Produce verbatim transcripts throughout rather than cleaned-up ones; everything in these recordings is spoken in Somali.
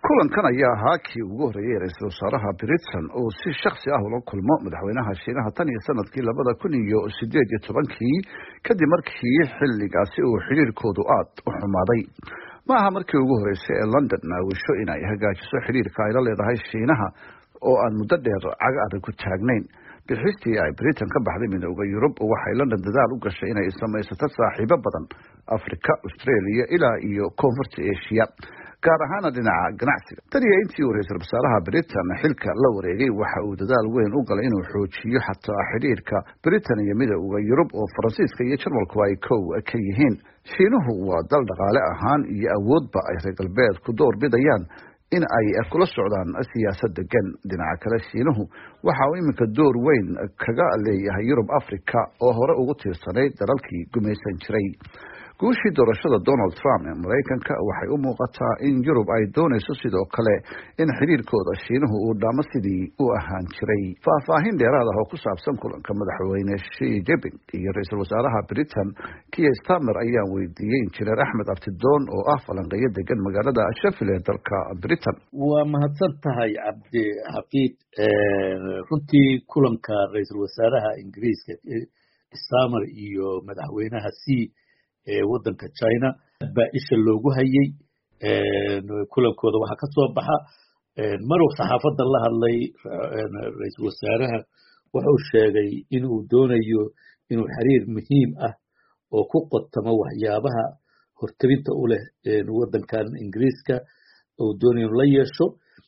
kulankan ayaa ahaa kii ugu horreeyay ra-iisul wasaaraha Britain oo si shakhsi ah ula kulmo madaxweynaha Shiinaha tan iyo sanadkii labada kun iyo sideed iyo tobankii kadib markii xilligaasi uu xiriirkoodu aad u xumaaday. ma aha markii ugu horeysay ee London naawisho inay hagaajiso xiriirka ay la leedahay Shiinaha oo aan muddo dheer caga adag ku taagnayn. bixistii ay Britain ka baxday midowga Yurub waxay London dadaal u gashay inay samaysato saaxiibo badan Afrika, Australia ilaa iyo Koonfurta Asia, gaar ahaan dhinaca ganacsiga. Tan iyo intii uu ra-iisul wasaaraha Britain xilka la wareegay waxa uu dadaal weyn u galay inuu xoojiyo xataa xiriirka Britain iyo midowga Yurub oo Faransiiska iyo Jarmalku ay kow ka yihiin. Shiinuhu waa dal dhaqaale ahaan iyo awoodba ay reer galbeedku door bidayaan in ay kula socdaan siyaasad degan. dhinaca kale Shiinuhu waxa uu iminka door weyn kaga leeyahay Yurub Afrika oo hore ugu tiirsanay dalalkii gumaysan jiray. guushii doorashada Donald Trump ee Mareykanka waxay u muuqataa in Yurub ay doonayso sidoo kale in xiriirkooda Shiinuhu uu dhaamo sidii u ahaan jiray. faahfaahin dheeraad ah oo ku saabsan kulanka madaxweyne Xi Jinping iyo ra-iisul wasaaraha Britain Keir Starmer ayaa weydiiyey injineer Axmed Abtidoon oo ah falanqeeyo degan magaalada Sheffield ee dalka Britain. waa mahadsan tahay cabdi xafiid. runtii kulanka ra-iisul wasaaraha Ingiriiska Starmer iyo madaxweynaha Xi ee wadanka China baa isha loogu hayay. kulankooda waxaa ka soo baxa maruu saxaafadda la hadlay ra-iisul wasaaraha wuxuu sheegay inuu doonayo inuu xiriir muhiim ah oo ku qotamo waxyaabaha hortarinta u leh wadankan Ingiriiska uu doonayo la yeesho.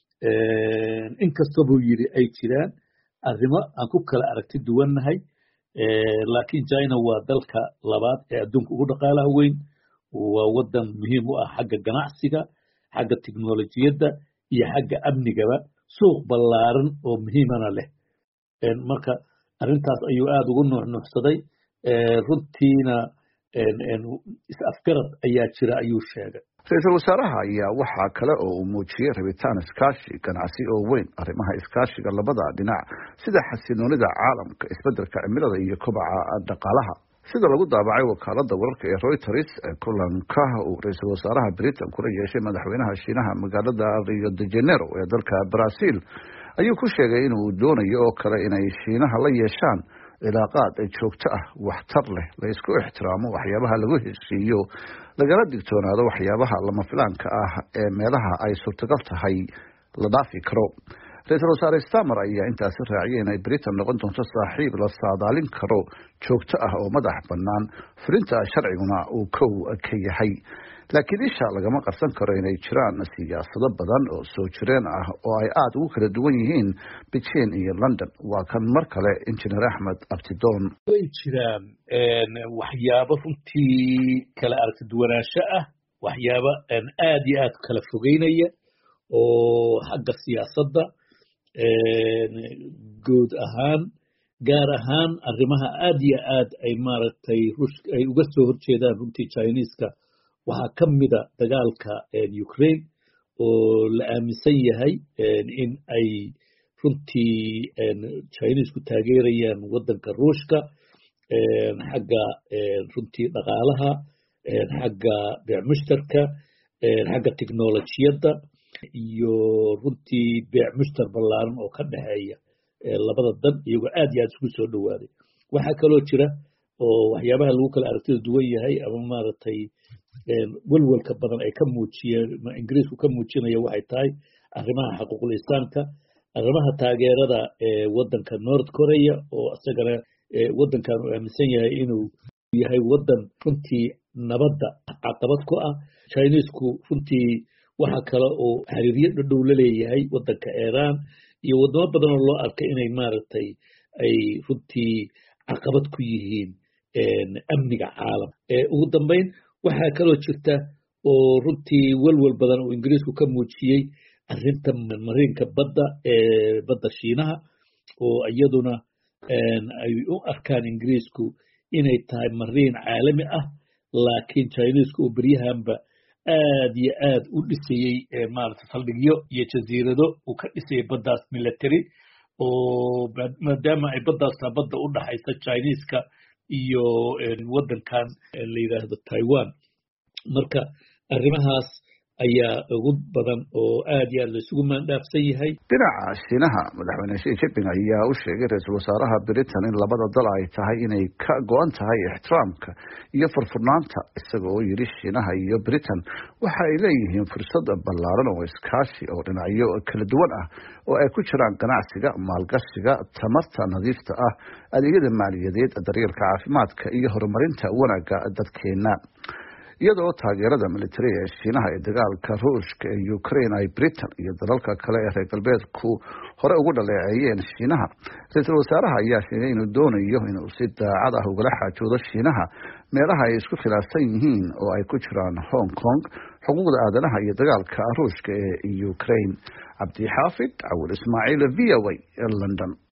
inkastoo buu yiri ay jiraan arrimo aan ku kala aragti duwannahay, laakiin China waa dalka labaad ee adduunka ugu dhaqaalaha weyn. waa wadan muhiim u ah xagga ganacsiga, xagga tiknoolajiyadda iyo xagga amnigaba, suuq ballaaran oo muhiimana leh. marka arrintaas ayuu aad ugu nuuxnuuxsaday. runtiina is-afgarad ayaa jira ayuu sheegay. ra-iisul wasaaraha ayaa waxaa kale oo uu muujiyey rabitaan iskaashi ganacsi oo weyn. arrimaha iskaashiga labada dhinac sida xasiloonida caalamka, isbedelka cimilada iyo kobaca dhaqaalaha. sida lagu daabacay wakaalada wararka ee Reuters, kulanka uu ra-iisul wasaaraha Britain kula yeeshay madaxweynaha Shiinaha magaalada Rio de Janeiro ee dalka Brazil ayuu ku sheegay inuu doonayo oo kale inay Shiinaha la yeeshaan cilaaqaad joogto ah, waxtar leh, la isku ixtiraamo waxyaabaha lagu heshiiyo, lagala digtoonaado waxyaabaha lama filaanka ah ee meelaha ay suurtagal tahay la dhaafi karo. ra-iisul wasaare Starmer ayaa intaasi raaciyay inay Britain noqon doonto saaxiib la saadaalin karo, joogto ah oo madax bannaan, fulinta sharciguna uu kow ka yahay. laakiin isha lagama qarsan karo inay jiraan siyaasado badan oo soo jireen ah oo ay aad ugu kala duwan yihiin Beijing iyo London. waa kan mar kale injineer Axmed Abtidoon. way jiraan waxyaabo runtii kala aragti duwanaansho ah, waxyaabo aad iyo aad kala fogeynaya oo xagga siyaasadda guud ahaan, gaar ahaan arrimaha aad iyo aad ay maaragtay ay uga soo horjeedaan runtii Chinese-ka. waxaa ka mida dagaalka Ukraine oo la aaminsan yahay in ay runtii Chinese-ku taageerayaan wadanka Ruushka xagga runtii dhaqaalaha, xagga beec mushtarka, xagga tiknoolajiyadda iyo runtii beec mushtar ballaaran oo ka dhexeeya labada dan iyagoo aad iyo aad isku soo dhawaaday. waxaa kaloo jira oo waxyaabaha lagu kala aragtida duwan yahay ama maaragtay walwalka badan ay ka muujiyeen Ingiriisku ka muujinaya waxay tahay arrimaha xuquuqul insaanka, arrimaha taageerada ee wadanka North Korea oo isagana wadankan uu aaminsan yahay inuu yahay wadan runtii nabadda caqabad ku ah. Chinese-ku runtii waxa kale oo xiriiryo dhow la leeyahay wadanka Iran iyo wadamo badan oo loo arkay inay maaragtay ay runtii caqabad ku yihiin amniga caalam. ugu dambeyn waxaa kaloo jirta oo runtii walwal badan oo Ingiriisku ka muujiyey arrinta marinka badda ee badda Shiinaha oo iyaduna ay u arkaan Ingiriisku inay tahay marin caalami ah, laakiin Chinese-ku oo beryahanba aad iyo aad u dhisayey maaragtay saldhigyo iyo jasiirado uu ka dhisayay baddaas military oo maadaama ay baddaas badda u dhaxaysa Chinese-ka iyo wadankan la yiraahdo Taiwan. marka arrimahaas ayaa ugu badan oo aad iyo aad la isugu maandhaafsan yahay. dhinaca Shiinaha, madaxweyne Xi Jinping ayaa u sheegay ra-iisul wasaaraha Britain in labada dal ay tahay inay ka go-an tahay ixtiraamka iyo furfurnaanta, isagoo yidhi Shiinaha iyo Britain waxa ay leeyihiin fursad ballaaran oo iskaashi oo dhinacyo kala duwan ah oo ay ku jiraan ganacsiga, maalgashiga, tamarta nadiifta ah, adeegyada maaliyadeed, daryeelka caafimaadka iyo horumarinta wanaagga dadkeena. iyadoo taageerada militari ee Shiinaha ee dagaalka Ruushka ee Ukraine ay Britain iyo dalalka kale ee reer galbeedku hore ugu dhaleeceeyeen Shiinaha, ra-iisul wasaaraha ayaa sheegay inuu doonayo inuu si daacad ah ugala xaajoodo Shiinaha meelaha ay isku khilaafsan yihiin oo ay ku jiraan Hong Kong, xuquuqda aadanaha iyo dagaalka Ruushka ee Ukraine. Cabdi Xaafid Cawil Ismaaciil, V O A, London.